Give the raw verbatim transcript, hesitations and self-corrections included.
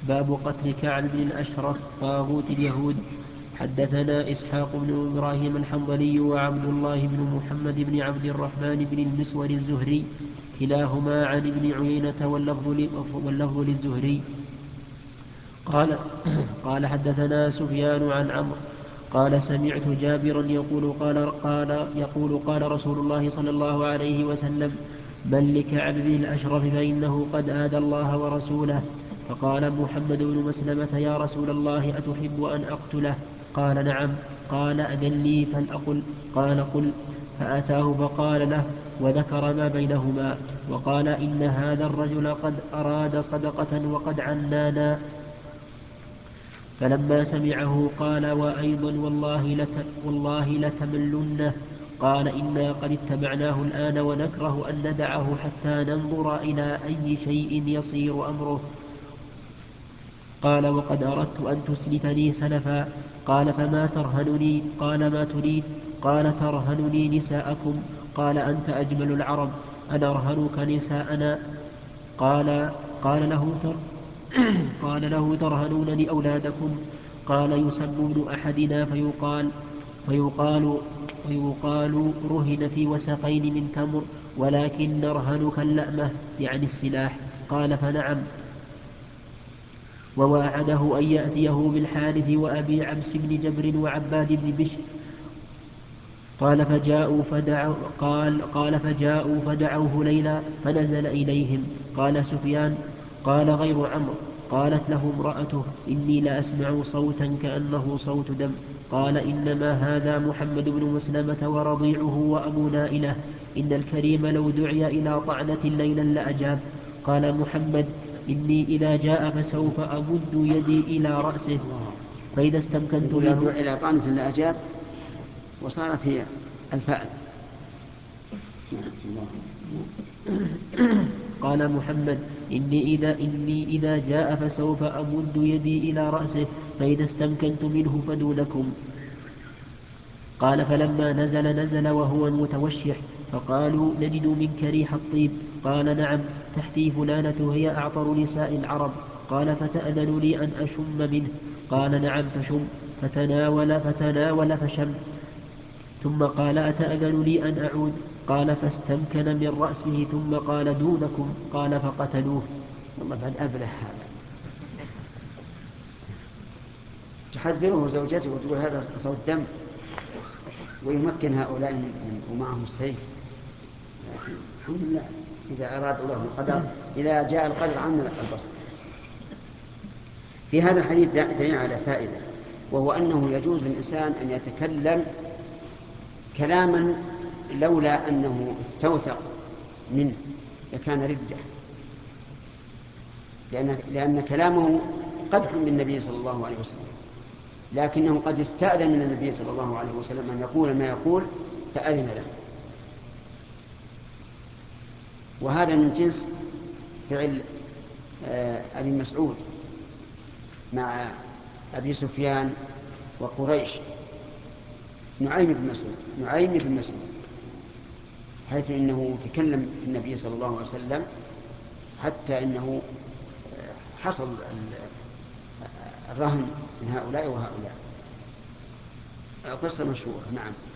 باب قتل كعب بن الأشرف طاغوت اليهود. حدثنا إسحاق بن إبراهيم الحنظلي وعبد الله بن محمد بن عبد الرحمن بن المسور الزهري كلاهما عن ابن عيينة واللفظ, واللفظ للزهري قال قال حدثنا سفيان عن عمرو قال سمعت جابرا يقول قال, قال يقول قال رسول الله صلى الله عليه وسلم من لكعب بن الأشرف فإنه قد آذى الله ورسوله. فقال محمد بن مسلمة يا رسول الله أتحب أن أقتله؟ قال نعم. قال أذن لي فلأقل؟ قال قل. فأتاه فقال له وذكر ما بينهما وقال إن هذا الرجل قد أراد صدقة وقد عنانا. فلما سمعه قال وأيضا والله, لت والله لتملنه. قال إنا قد اتبعناه الآن ونكره أن ندعه حتى ننظر إلى أي شيء يصير أمره. قال وقد أردت أن تسلفني سلفا. قال فما ترهنني؟ قال ما تريد؟ قال ترهنني نساءكم. قال أنت أجمل العرب أنرهنك نساءنا؟ قال قال له تر قال له ترهنونني أولادكم؟ قال يسب ابن أحدنا فيقال فيقال ويقال رهن في وسقين من تمر ولكن نرهنك اللأمة يعني السلاح. قال فنعم. وواعده أن يأتيه بالحارث وأبي عبس بن جبر وعباد بن بشر. قال فجاءوا فدعوا قال, قال فجاءوا فدعوه ليلا فنزل إليهم. قال سفيان قال غير عمرو قالت له امرأته إني لأسمع صوتا كأنه صوت دم. قال إنما هذا محمد بن مسلمة ورضيعه وأبو نائلة إن الكريم لو دعي إلى طعنة ليلا لأجاب. قال محمد إني إذا جاء فسوف أمد يدي إلى رأسه فإذا استمكنت منه منه إلى طعنة لأجاب وصارت هي الفعل. قال محمد إني إذا, إني إذا جاء فسوف أمد يدي إلى رأسه فإذا استمكنت منه فدونكم. قال فلما نزل نزل وهو متوشح فقالوا نجد منك ريح الطيب. قال نعم تحتي فلانة هي أعطر نساء العرب. قال فتأذن لي أن أشم منه؟ قال نعم فشم. فتناول فتناول فشم ثم قال أتأذن لي أن أعود؟ قال فاستمكن من رأسه ثم قال دونكم. قال فقتلوه. والله بعد أبله هذا. تحذره زوجته وتقول هذا صوت دم ويمكن هؤلاء من ومعهم السيف. الحمد لله إذا أراد الله القدر، إذا جاء القدر عنا البسط. في هذا الحديث دليل على فائدة، وهو أنه يجوز للإنسان أن يتكلم كلاما لولا أنه استوثق منه لكان ردة، لأن, لأن كلامه قدح بالنبي صلى الله عليه وسلم، لكنه قد استأذن من النبي صلى الله عليه وسلم أن يقول ما يقول فأذن له. وهذا من جنس فعل أبي مسعود مع أبي سفيان وقريش. نعيم بن مسعود نعيم بن مسعود حيث إنه تكلم في النبي صلى الله عليه وسلم حتى إنه حصل الرهن من هؤلاء وهؤلاء. قصة مشهورة. نعم.